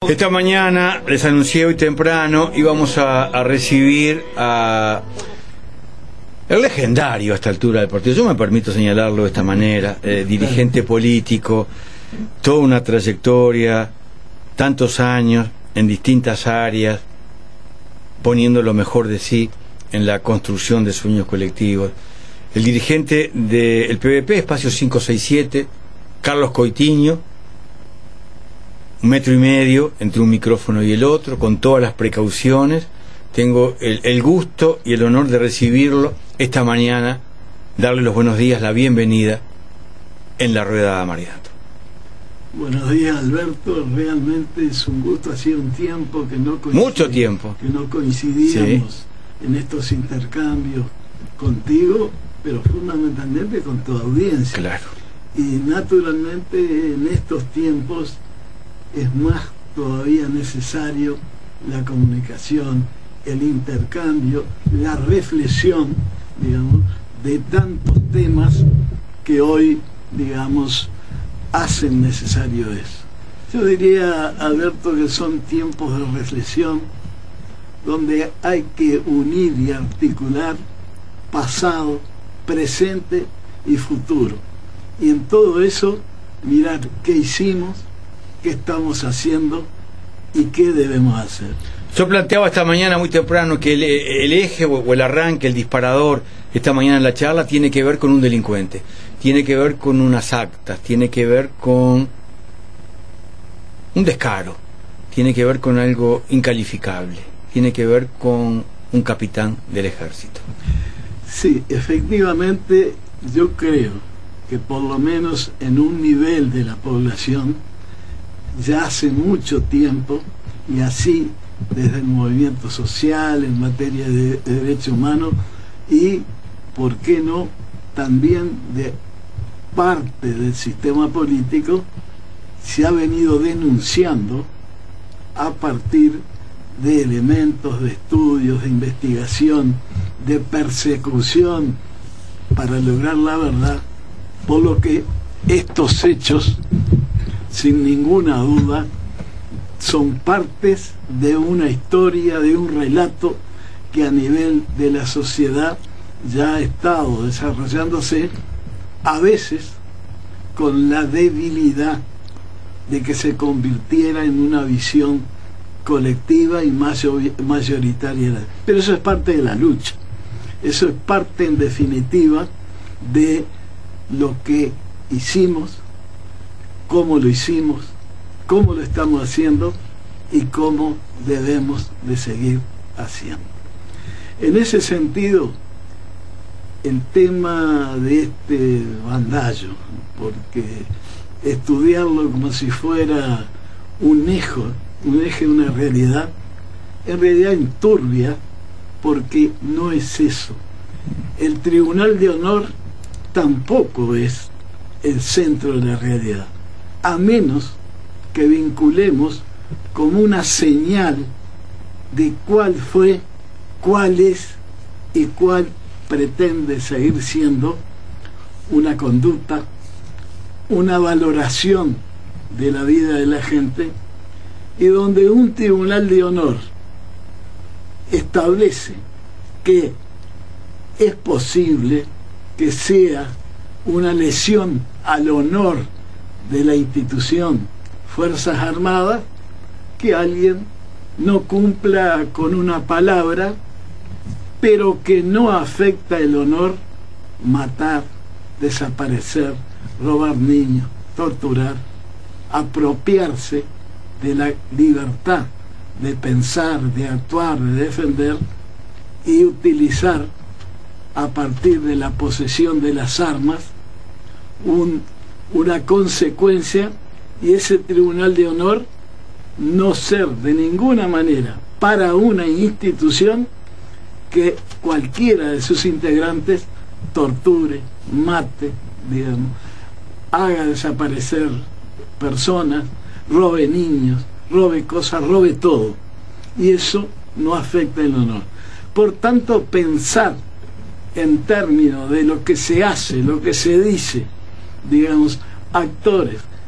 Esta mañana, les anuncié hoy temprano, íbamos a recibir a el legendario a esta altura del partido, yo me permito señalarlo de esta manera, dirigente político, toda una trayectoria, tantos años en distintas áreas, poniendo lo mejor de sí en la construcción de sueños colectivos. El dirigente del PVP, Espacio 567, Carlos Coitiño, 1,5 metros entre un micrófono y el otro, con todas las precauciones. Tengo el gusto y el honor de recibirlo esta mañana, darle los buenos días, la bienvenida en la rueda de Amarianto. Buenos días, Alberto, realmente es un gusto. Hacía un tiempo que no mucho tiempo que no coincidíamos, sí, en estos intercambios contigo, pero fundamentalmente con tu audiencia. Claro. Y naturalmente en estos tiempos es más todavía necesario la comunicación, el intercambio, la reflexión, digamos, de tantos temas que hoy, digamos, hacen necesario eso. Yo diría, Alberto, que son tiempos de reflexión donde hay que unir y articular pasado, presente y futuro. Y en todo eso, mirar qué hicimos, qué estamos haciendo y qué debemos hacer. Yo planteaba esta mañana muy temprano que el eje o el arranque, el disparador, esta mañana en la charla, tiene que ver con un delincuente, tiene que ver con unas actas, tiene que ver con un descaro, tiene que ver con algo incalificable, tiene que ver con un capitán del ejército. Sí, efectivamente, yo creo que por lo menos en un nivel de la población, ya hace mucho tiempo, y así desde el movimiento social, en materia de derechos humanos, y, ¿por qué no?, también de parte del sistema político, se ha venido denunciando a partir de elementos de estudios, de investigación, de persecución para lograr la verdad, por lo que estos hechos, sin ninguna duda, son partes de una historia, de un relato que a nivel de la sociedad ya ha estado desarrollándose, a veces con la debilidad de que se convirtiera en una visión colectiva y mayoritaria. Pero eso es parte de la lucha, eso es parte en definitiva de lo que hicimos, cómo lo hicimos, cómo lo estamos haciendo y cómo debemos de seguir haciendo. En ese sentido, el tema de este bandallo, porque estudiarlo como si fuera un eje, una realidad, en realidad enturbia, porque no es eso. El Tribunal de Honor tampoco es el centro de la realidad, a menos que vinculemos como una señal de cuál fue, cuál es y cuál pretende seguir siendo una conducta, una valoración de la vida de la gente, y donde un Tribunal de Honor establece que es posible que sea una lesión al honor de la institución Fuerzas Armadas que alguien no cumpla con una palabra, pero que no afecta el honor, matar, desaparecer, robar niños, torturar, apropiarse de la libertad de pensar, de actuar, de defender, y utilizar a partir de la posesión de las armas una consecuencia, y ese Tribunal de Honor no ser de ninguna manera para una institución que cualquiera de sus integrantes torture, mate, digamos, haga desaparecer personas, robe niños, robe cosas, robe todo, y eso no afecta el honor. Por tanto, pensar en términos de lo que se hace, lo que se dice, digamos, actores,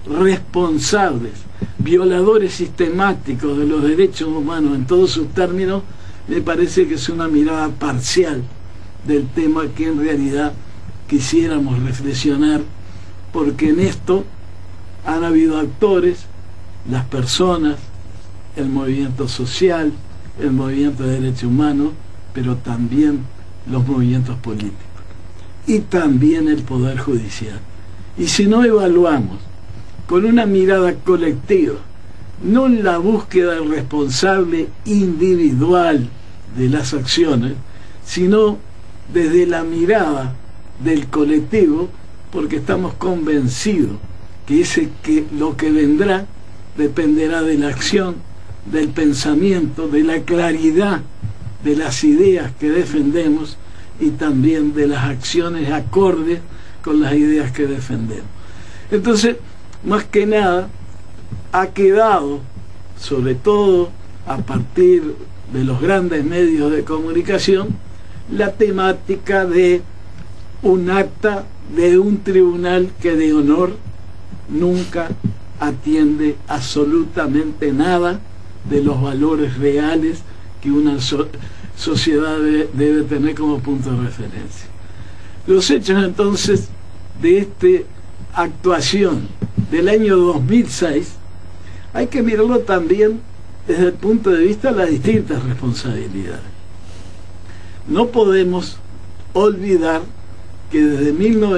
responsables, violadores sistemáticos de los derechos humanos en todos sus términos, me parece que es una mirada parcial del tema que en realidad quisiéramos reflexionar, porque en esto han habido actores, las personas, el movimiento social, el movimiento de derechos humanos, pero también los movimientos políticos y también el Poder Judicial. Y si no evaluamos con una mirada colectiva, no en la búsqueda del responsable individual de las acciones, sino desde la mirada del colectivo, porque estamos convencidos que lo que vendrá dependerá de la acción, del pensamiento, de la claridad de las ideas que defendemos y también de las acciones acordes con las ideas que defendemos. Entonces, más que nada, ha quedado, sobre todo a partir de los grandes medios de comunicación, la temática de un acta de un tribunal que de honor nunca atiende absolutamente nada de los valores reales que una sociedad debe tener como punto de referencia. Los hechos entonces de esta actuación del año 2006 hay que mirarlo también desde el punto de vista de las distintas responsabilidades. No podemos olvidar que desde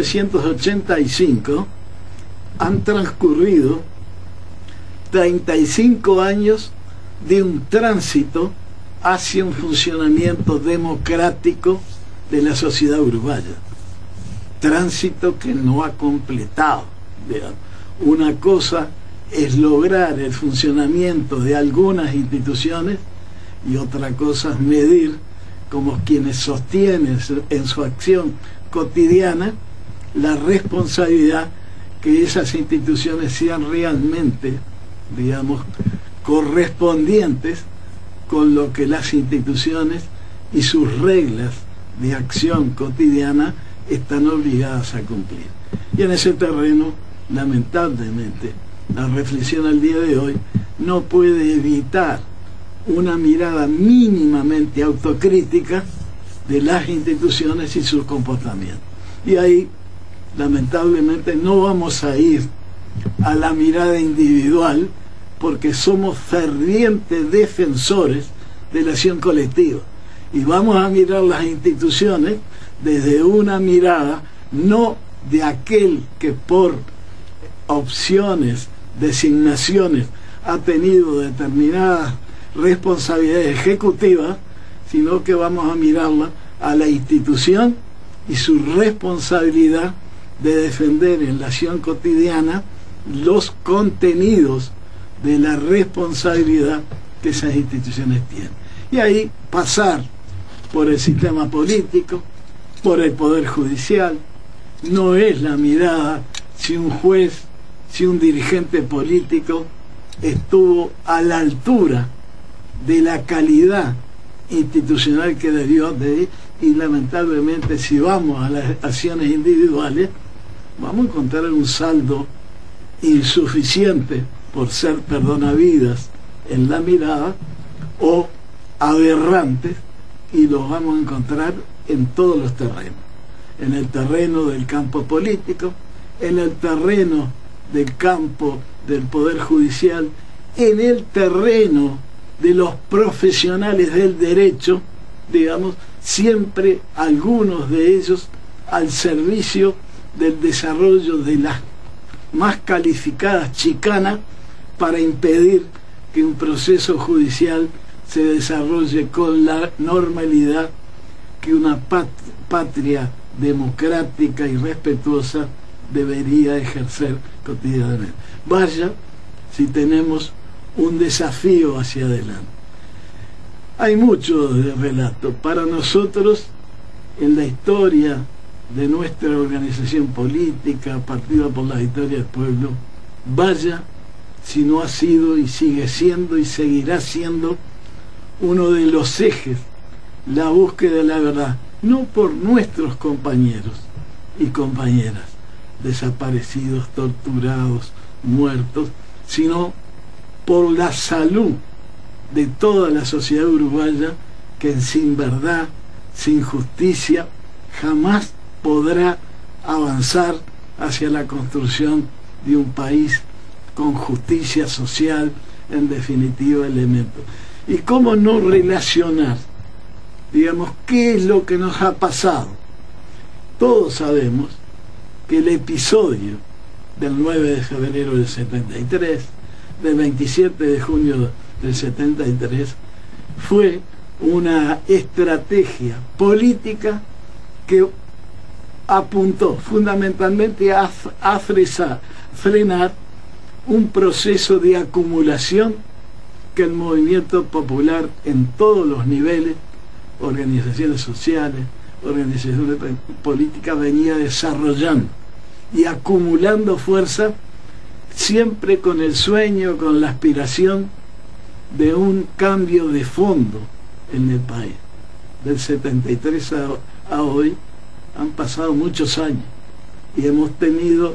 1985 han transcurrido 35 años de un tránsito hacia un funcionamiento democrático de la sociedad uruguaya. Tránsito que no ha completado. Una cosa es lograr el funcionamiento de algunas instituciones y otra cosa es medir, como quienes sostienen en su acción cotidiana, la responsabilidad que esas instituciones sean realmente, digamos, correspondientes con lo que las instituciones y sus reglas de acción cotidiana están obligadas a cumplir. Y en ese terreno, lamentablemente, la reflexión al día de hoy no puede evitar una mirada mínimamente autocrítica de las instituciones y sus comportamientos. Y ahí, lamentablemente, no vamos a ir a la mirada individual, porque somos fervientes defensores de la acción colectiva. Y vamos a mirar las instituciones desde una mirada no de aquel que por opciones, designaciones, ha tenido determinadas responsabilidades ejecutivas, sino que vamos a mirarla a la institución y su responsabilidad de defender en la acción cotidiana los contenidos de la responsabilidad que esas instituciones tienen. Y ahí pasar por el sistema político, por el Poder Judicial. No es la mirada si un juez, si un dirigente político estuvo a la altura de la calidad institucional que debió de, y lamentablemente si vamos a las acciones individuales vamos a encontrar un saldo insuficiente por ser perdonavidas en la mirada o aberrantes, y los vamos a encontrar en todos los terrenos, en el terreno del campo político, en el terreno del campo del Poder Judicial, en el terreno de los profesionales del derecho, digamos, siempre algunos de ellos al servicio del desarrollo de las más calificadas chicanas para impedir que un proceso judicial se desarrolle con la normalidad que una patria democrática y respetuosa debería ejercer cotidianamente. Vaya si tenemos un desafío hacia adelante. Hay mucho de relato. Para nosotros, en la historia de nuestra organización política, Partido por la Victoria del Pueblo, vaya si no ha sido y sigue siendo y seguirá siendo uno de los ejes la búsqueda de la verdad, no por nuestros compañeros y compañeras desaparecidos, torturados, muertos, sino por la salud de toda la sociedad uruguaya, que sin verdad, sin justicia, jamás podrá avanzar hacia la construcción de un país con justicia social, en definitiva, elementos. ¿Y cómo no relacionar, digamos, qué es lo que nos ha pasado? Todos sabemos que el episodio del 9 de febrero del 73, del 27 de junio del 73, fue una estrategia política que apuntó fundamentalmente a frenar un proceso de acumulación que el movimiento popular en todos los niveles, organizaciones sociales, organizaciones políticas, venía desarrollando y acumulando fuerza, siempre con el sueño, con la aspiración de un cambio de fondo en el país. Del 73 a hoy han pasado muchos años y hemos tenido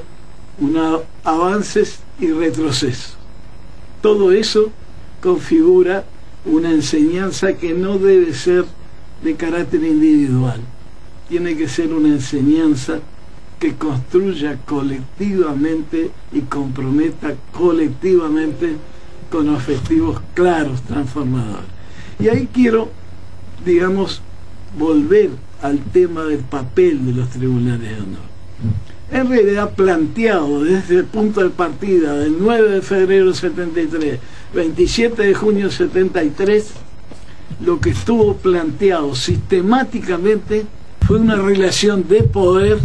avances y retrocesos. Todo eso configura una enseñanza que no debe ser de carácter individual, tiene que ser una enseñanza que construya colectivamente y comprometa colectivamente con objetivos claros, transformadores. Y ahí quiero, digamos, volver al tema del papel de los tribunales de honor. En realidad, planteado desde el punto de partida del 9 de febrero del 73, 27 de junio del 73, lo que estuvo planteado sistemáticamente fue una relación de poder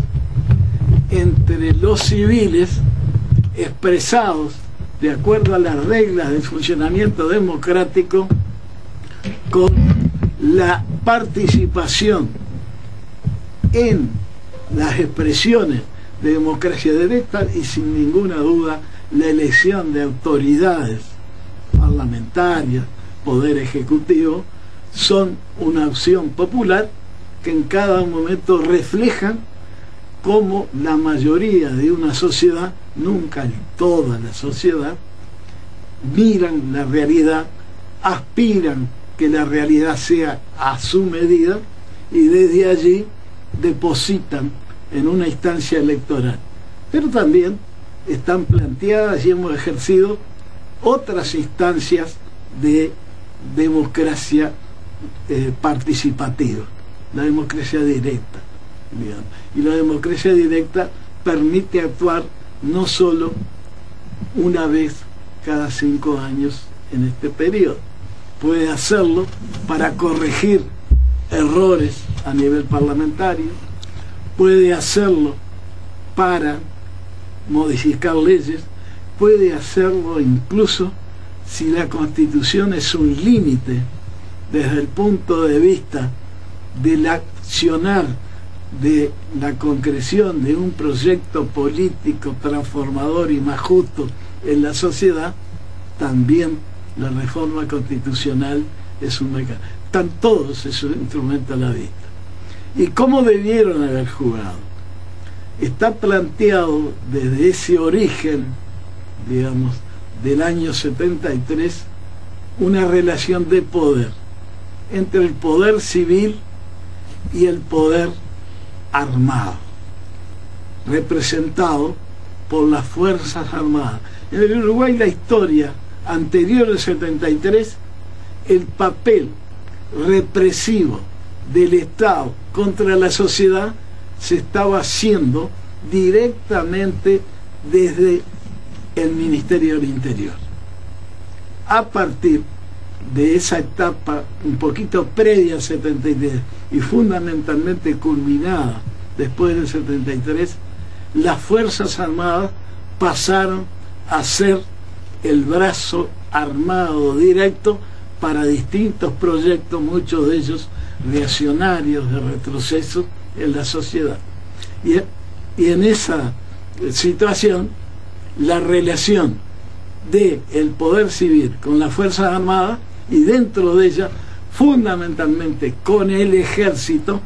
entre los civiles expresados de acuerdo a las reglas del funcionamiento democrático, con la participación en las expresiones de democracia directa y, sin ninguna duda, la elección de autoridades parlamentarias, poder ejecutivo, son una opción popular que en cada momento reflejan cómo la mayoría de una sociedad, nunca toda la sociedad, miran la realidad, aspiran que la realidad sea a su medida y desde allí depositan en una instancia electoral. Pero también están planteadas y hemos ejercido otras instancias de democracia participativa, la democracia directa, digamos. Y la democracia directa permite actuar no solo una vez cada 5 años en este periodo, puede hacerlo para corregir errores a nivel parlamentario, puede hacerlo para modificar leyes, puede hacerlo incluso si la Constitución es un límite desde el punto de vista del accionar, de la concreción de un proyecto político transformador y más justo en la sociedad. También la reforma constitucional es un mecanismo. Están todos esos instrumentos a la vista. ¿Y cómo debieron haber jugado? Está planteado desde ese origen, digamos, del año 73, una relación de poder entre el poder civil y el poder armado, representado por las Fuerzas Armadas. En el Uruguay, la historia anterior al 73, el papel represivo del Estado contra la sociedad se estaba haciendo directamente desde el Ministerio del Interior. A partir de esa etapa un poquito previa al 73 y fundamentalmente culminada después del 73, las Fuerzas Armadas pasaron a ser el brazo armado directo para distintos proyectos, muchos de ellos reaccionarios, de retroceso en la sociedad. Y en esa situación, la relación del poder civil con las Fuerzas Armadas, y dentro de ella fundamentalmente con el ejército,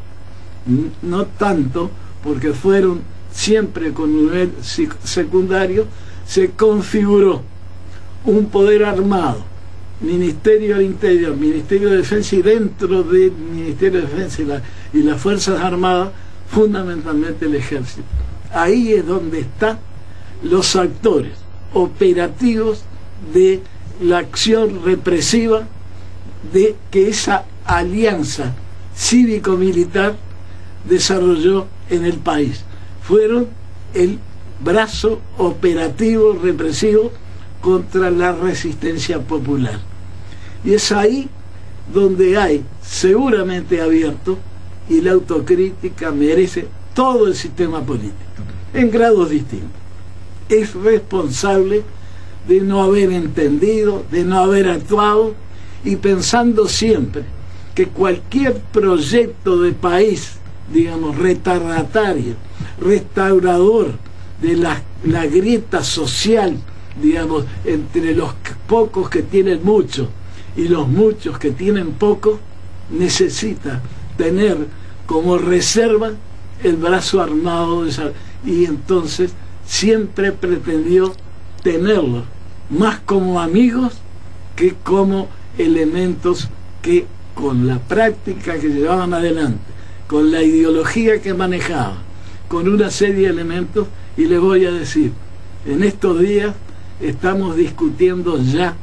no tanto porque fueron siempre con un nivel secundario, se configuró un poder armado, Ministerio del Interior, Ministerio de Defensa, y dentro del Ministerio de Defensa y las Fuerzas Armadas, fundamentalmente el Ejército. Ahí es donde están los actores operativos de la acción represiva de que esa alianza cívico-militar desarrolló en el país. Fueron el brazo operativo represivo contra la resistencia popular. Y es ahí donde hay, seguramente abierto, y la autocrítica merece todo el sistema político, en grados distintos. Es responsable de no haber entendido, de no haber actuado, y pensando siempre que cualquier proyecto de país, digamos, retardatario, restaurador de la grieta social, digamos, entre los pocos que tienen mucho y los muchos que tienen poco, necesita tener como reserva el brazo armado de esa, y entonces siempre pretendió tenerlos más como amigos que como elementos que, con la práctica que llevaban adelante, con la ideología que manejaban, con una serie de elementos. Y les voy a decir, en estos días estamos discutiendo ya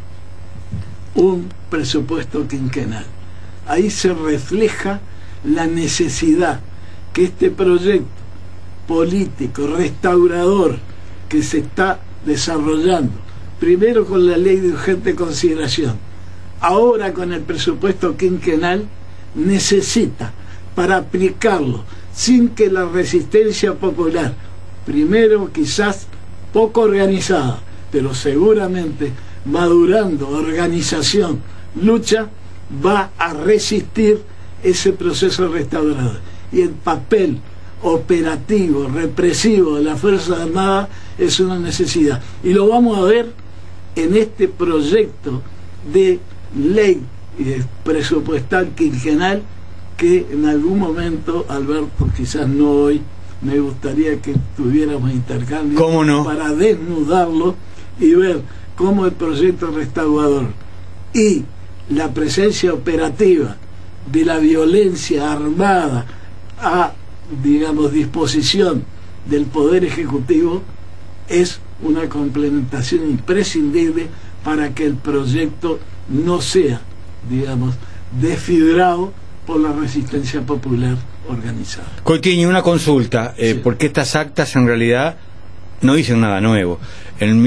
un presupuesto quinquenal. Ahí se refleja la necesidad que este proyecto político restaurador que se está desarrollando, primero con la ley de urgente consideración, ahora con el presupuesto quinquenal, necesita, para aplicarlo sin que la resistencia popular, primero quizás poco organizada, pero seguramente madurando organización, lucha, va a resistir ese proceso restaurador. Y el papel operativo, represivo de las Fuerzas Armadas es una necesidad. Y lo vamos a ver en este proyecto de ley presupuestal quinquenal que en algún momento, Alberto, quizás no hoy, me gustaría que tuviéramos intercambio. ¿Cómo no? Para desnudarlo y ver cómo el proyecto restaurador y la presencia operativa de la violencia armada a, digamos, disposición del Poder Ejecutivo es una complementación imprescindible para que el proyecto no sea, digamos, desfibrado por la resistencia popular organizada. Coutinho, una consulta, Sí. porque estas actas en realidad no dicen nada nuevo. En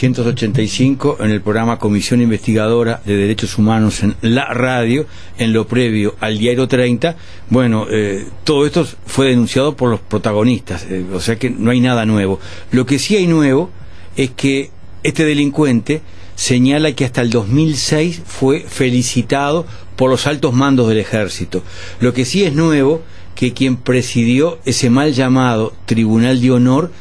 1985, en el programa Comisión Investigadora de Derechos Humanos en la radio, en lo previo al Diario 30, bueno, todo esto fue denunciado por los protagonistas, o sea que no hay nada nuevo. Lo que sí hay nuevo es que este delincuente señala que hasta el 2006 fue felicitado por los altos mandos del ejército. Lo que sí es nuevo, que quien presidió ese mal llamado Tribunal de Honor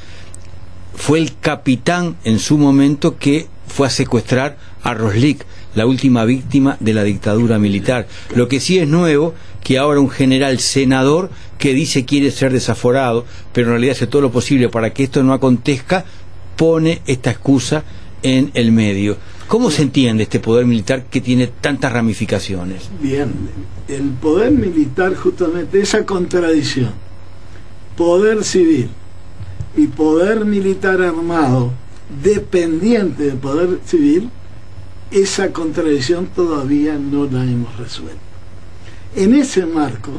fue el capitán en su momento que fue a secuestrar a Roslik, la última víctima de la dictadura militar. Lo que sí es nuevo, que ahora un general senador que dice quiere ser desaforado, pero en realidad hace todo lo posible para que esto no acontezca, pone esta excusa en el medio. ¿Cómo se entiende este poder militar que tiene tantas ramificaciones? Bien, el poder militar, justamente esa contradicción, poder civil y poder militar armado dependiente del poder civil, esa contradicción todavía no la hemos resuelto. En ese marco,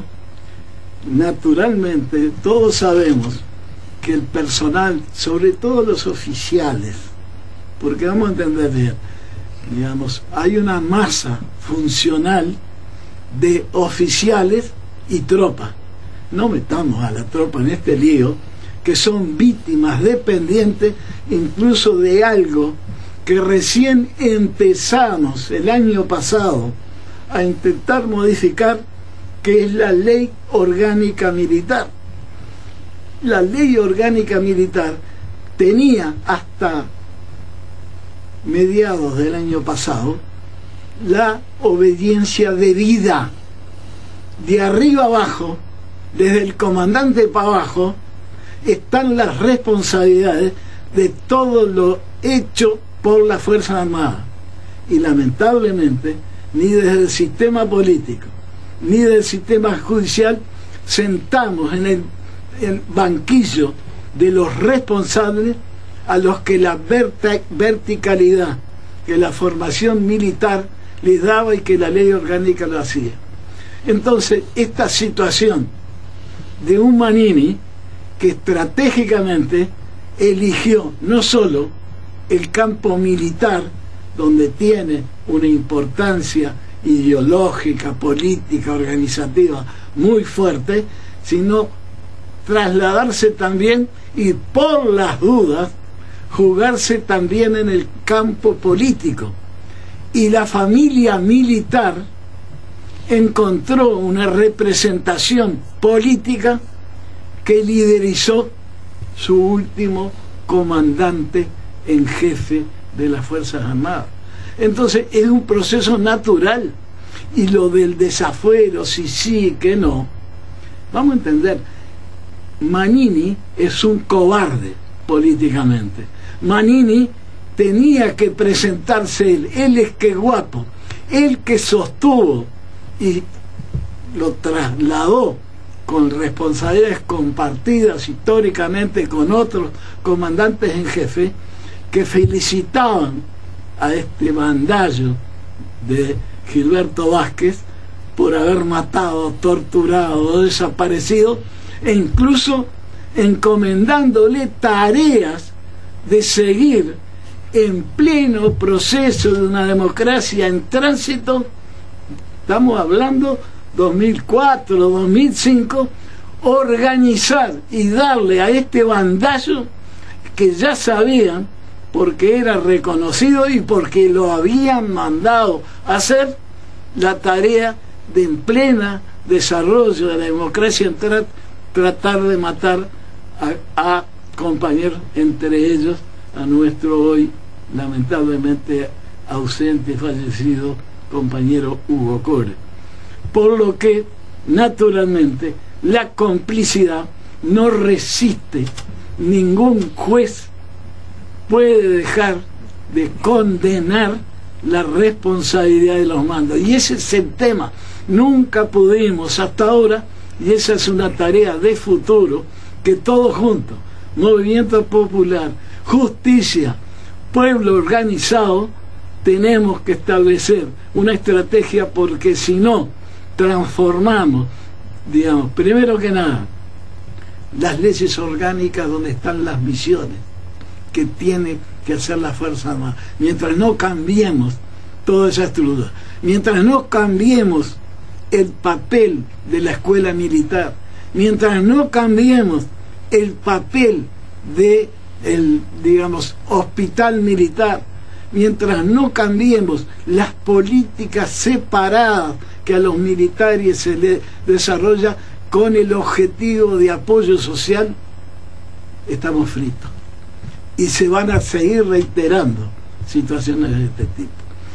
naturalmente, todos sabemos que el personal, sobre todo los oficiales, porque vamos a entender bien, digamos, hay una masa funcional de oficiales y tropa. No metamos a la tropa en este lío, que son víctimas dependientes incluso de algo que recién empezamos el año pasado a intentar modificar, que es la Ley Orgánica Militar. La Ley Orgánica Militar tenía hasta mediados del año pasado la obediencia debida, de arriba abajo, desde el comandante para abajo, están las responsabilidades de todo lo hecho por las Fuerzas Armadas. Y lamentablemente, ni desde el sistema político, ni del sistema judicial, sentamos en el banquillo de los responsables a los que la verticalidad que la formación militar les daba y que la ley orgánica lo hacía. Entonces, esta situación de un Manini que estratégicamente eligió no solo el campo militar, donde tiene una importancia ideológica, política, organizativa muy fuerte, sino trasladarse también y por las dudas jugarse también en el campo político. Y la familia militar encontró una representación política que liderizó su último comandante en jefe de las Fuerzas Armadas. Entonces es un proceso natural. Y lo del desafuero, si sí, que no, vamos a entender, Manini es un cobarde políticamente. Manini tenía que presentarse él es que guapo, él que sostuvo y lo trasladó con responsabilidades compartidas históricamente con otros comandantes en jefe que felicitaban a este bandallo de Gilberto Vázquez por haber matado, torturado, desaparecido, e incluso encomendándole tareas de seguir en pleno proceso de una democracia en tránsito. Estamos hablando 2004, 2005, organizar y darle a este bandallo, que ya sabían, porque era reconocido y porque lo habían mandado a hacer, la tarea de en plena desarrollo de la democracia en tratar de matar a compañeros, entre ellos a nuestro hoy lamentablemente ausente y fallecido compañero Hugo Core. Por lo que naturalmente la complicidad no resiste, ningún juez puede dejar de condenar la responsabilidad de los mandos, y ese es el tema. Nunca pudimos hasta ahora, y esa es una tarea de futuro, que todos juntos, movimiento popular, justicia, pueblo organizado, tenemos que establecer una estrategia, porque si no transformamos, digamos, primero que nada, las leyes orgánicas donde están las misiones que tiene que hacer la Fuerza Armada, mientras no cambiemos toda esa estructura, mientras no cambiemos el papel de la escuela militar, mientras no cambiemos el papel de el, digamos, hospital militar, mientras no cambiemos las políticas separadas que a los militares se les desarrolla con el objetivo de apoyo social, estamos fritos. Y se van a seguir reiterando situaciones de este tipo.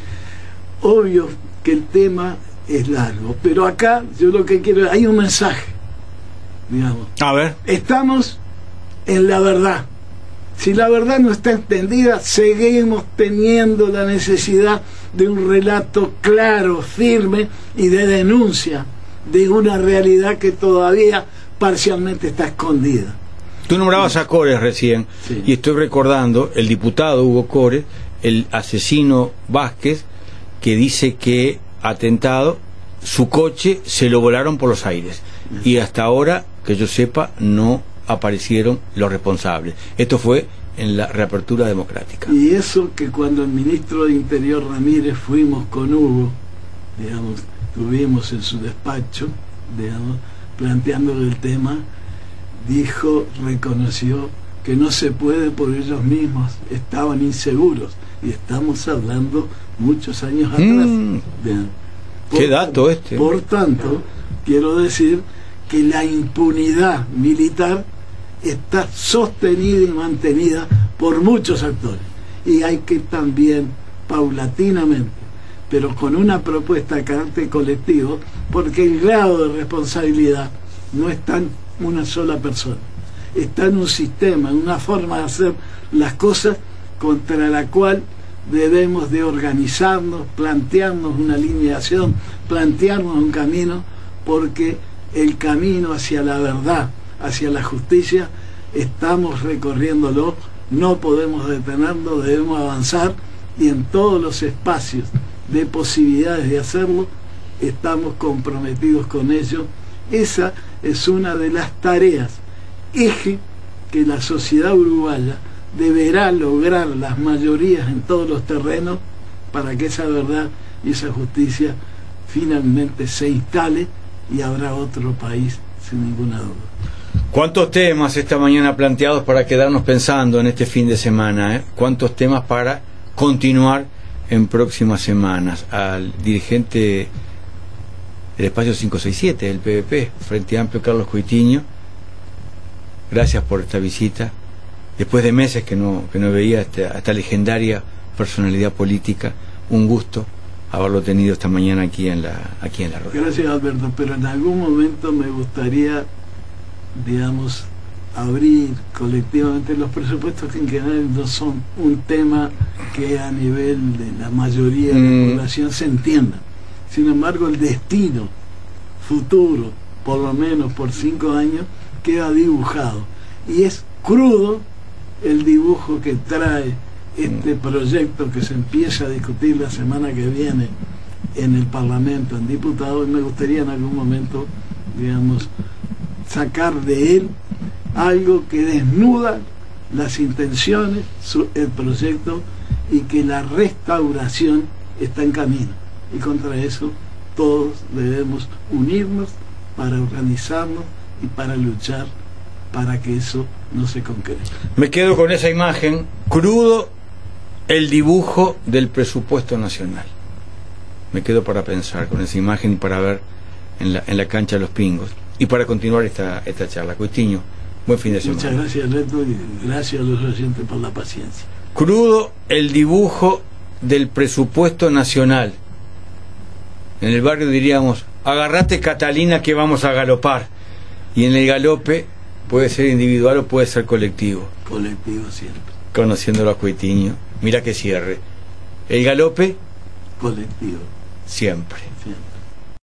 Obvio que el tema es largo, pero acá yo lo que quiero, hay un mensaje, digamos. A ver. Estamos en la verdad. Si la verdad no está entendida, seguimos teniendo la necesidad de un relato claro, firme y de denuncia de una realidad que todavía parcialmente está escondida. Tú nombrabas a Cores recién, sí. Y estoy recordando el diputado Hugo Cores, el asesino Vázquez, que dice que atentado, su coche se lo volaron por los aires, y hasta ahora, que yo sepa, no aparecieron los responsables. Esto fue en la reapertura democrática. Y eso que cuando el ministro de Interior Ramírez fuimos con Hugo, digamos, estuvimos en su despacho, digamos, planteándole el tema, dijo, reconoció que no se puede por ellos mismos, estaban inseguros, y estamos hablando muchos años atrás. Qué dato este. Por tanto, quiero decir que la impunidad militar está sostenida y mantenida por muchos actores, y hay que también paulatinamente, pero con una propuesta de carácter colectivo, porque el grado de responsabilidad no está en una sola persona, está en un sistema, en una forma de hacer las cosas contra la cual debemos de organizarnos, plantearnos una línea de acción, plantearnos un camino, porque el camino hacia la verdad, hacia la justicia, estamos recorriéndolo, no podemos detenerlo, debemos avanzar, y en todos los espacios de posibilidades de hacerlo, estamos comprometidos con ello. Esa es una de las tareas, eje, que la sociedad uruguaya deberá lograr las mayorías en todos los terrenos para que esa verdad y esa justicia finalmente se instale, y habrá otro país sin ninguna duda. ¿Cuántos temas esta mañana planteados para quedarnos pensando en este fin de semana? ¿Cuántos temas para continuar en próximas semanas? Al dirigente del espacio 567 del PVP, Frente Amplio, Carlos Coitiño, gracias por esta visita. Después de meses que no veía a esta legendaria personalidad política, un gusto haberlo tenido esta mañana aquí en la rueda. Gracias, Alberto, pero en algún momento me gustaría, digamos, abrir colectivamente. Los presupuestos quinquenales no son un tema que a nivel de la mayoría de la población se entienda. Sin embargo, el destino futuro, por lo menos por 5 años, queda dibujado, y es crudo el dibujo que trae este proyecto que se empieza a discutir la semana que viene en el Parlamento, en diputados, y me gustaría en algún momento, digamos, sacar de él algo que desnuda las intenciones, el proyecto, y que la restauración está en camino, y contra eso todos debemos unirnos para organizarnos y para luchar para que eso no se concrete. Me quedo con esa imagen, crudo el dibujo del presupuesto nacional. Me quedo para pensar con esa imagen y para ver en la cancha Los Pingos, y para continuar esta charla. Coitiño, buen fin de semana. Muchas gracias, Leto, y gracias a los oyentes por la paciencia. Crudo el dibujo del presupuesto nacional. En el barrio diríamos: agarrate, Catalina, que vamos a galopar. Y en el galope puede ser individual o puede ser colectivo. Colectivo siempre. Conociéndolo a Coitiño, mira que cierre. El galope, colectivo. siempre. Siempre.